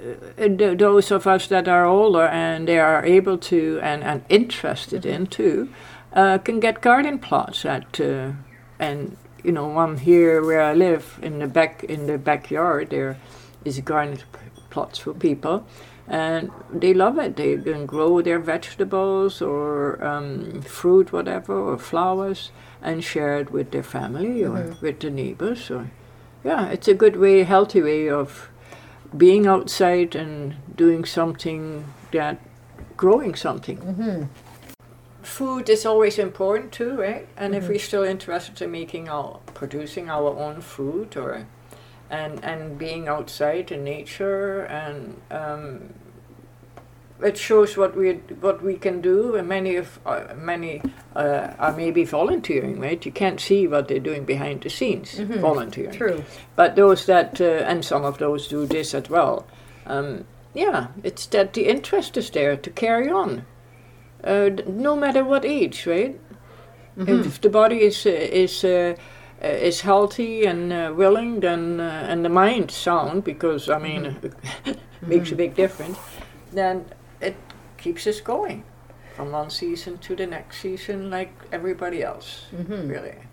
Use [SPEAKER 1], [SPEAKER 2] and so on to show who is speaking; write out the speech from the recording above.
[SPEAKER 1] those of us that are older and they are able to and interested in too, can get garden plots and one here where I live in the backyard there is garden plots for people, and they love it. They can grow their vegetables or fruit, whatever, or flowers, and share it with their family or with the neighbors. Or it's a good way, healthy way of being outside and doing something growing something. Food is always important too, right? And if we're still interested in producing our own food and being outside in nature, and it shows what we can do. And many are maybe volunteering, right? You can't see what they're doing behind the scenes, volunteering.
[SPEAKER 2] True.
[SPEAKER 1] But those that and some of those do this as well. It's that the interest is there to carry on, no matter what age, right? If the body is healthy and willing, then and the mind sound, because it makes a big difference, then it keeps us going from one season to the next season like everybody else, really.